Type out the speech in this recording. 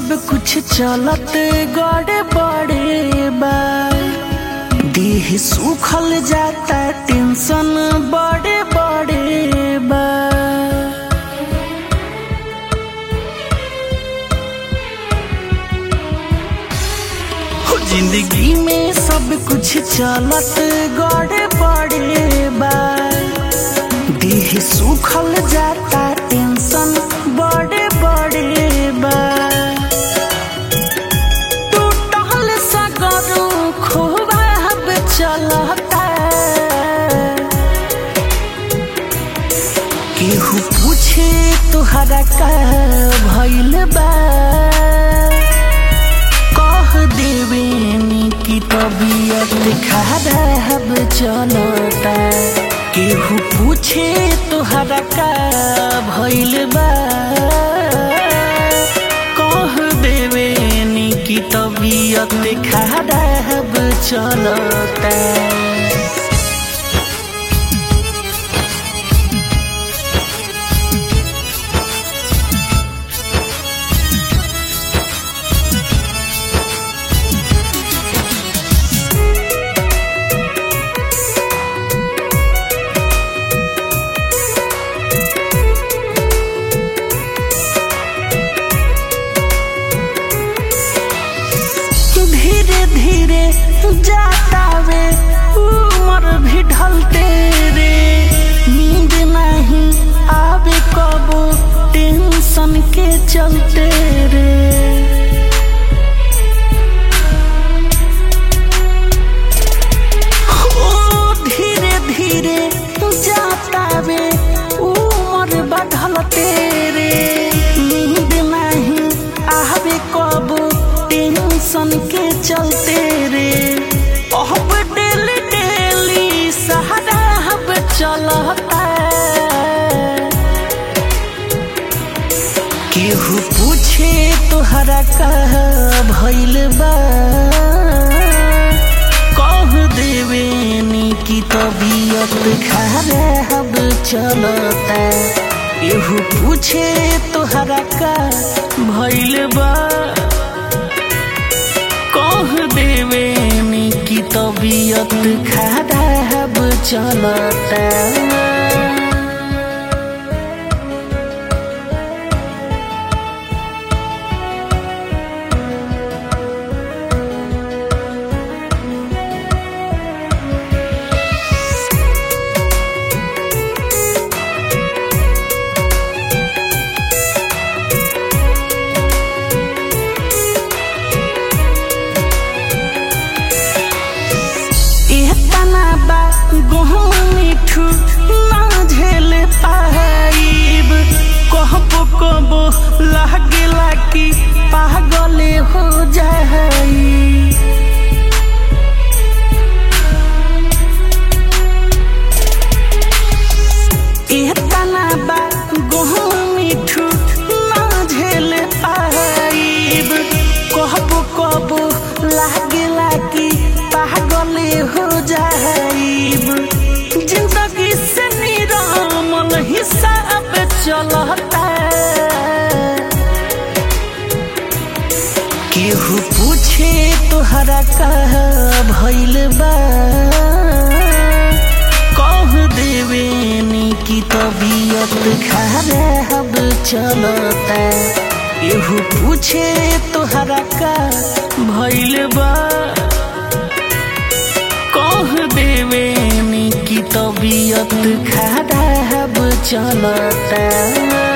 कुछ चलत गड़े बड़े बा, देह सूखल जाता टेंशन बड़े बड़े बा। जिंदगी में सब कुछ चलत गड़े बड़े बा, देह सूखल जाता टेंशन बड़े बड़े बा। टूटल सगरू खोबाब चलता, केहू पूछे तुहरा का भइल बा, देवेनी की तबीयत खराब चलता। केहू पूछे तुहरा का भइल बा, कह देवेनी की तबीयत खराब चलता। धीरे धीरे जाता वे उम्र भी ढलते रे, नींद नहीं आवे कबो टेंशन के चलते रे। ओ धीरे धीरे जाता वे उम्र बढ़लते रे, नींद नहीं आवे कबो टेंशन के चलते रे। अब डेली डेली सहारा अब चलता, केहू पूछे तुहरा का भइल बा, कह देवेनी की तबीयत खराब चलता। केहू पूछे तुहरा का भइल बा, कह देवेनी की तबीयत खराब चलता। मिठू ना झेल पाइब, कहबो कबो लागेला कि पागले हो जाई। इतना बा मिठू ना झेल पाइब, कहबो कबो लागेला कि पागले हो जाइब। जिंदगी से निरामन हिसाब चलता, केहू पूछे तुहरा का भइल बा, कह देवेनी की तबीयत खराब चलता। केहू पूछे तुहरा का भइल बा, कह देवेनी की तबीयत खराब चलता।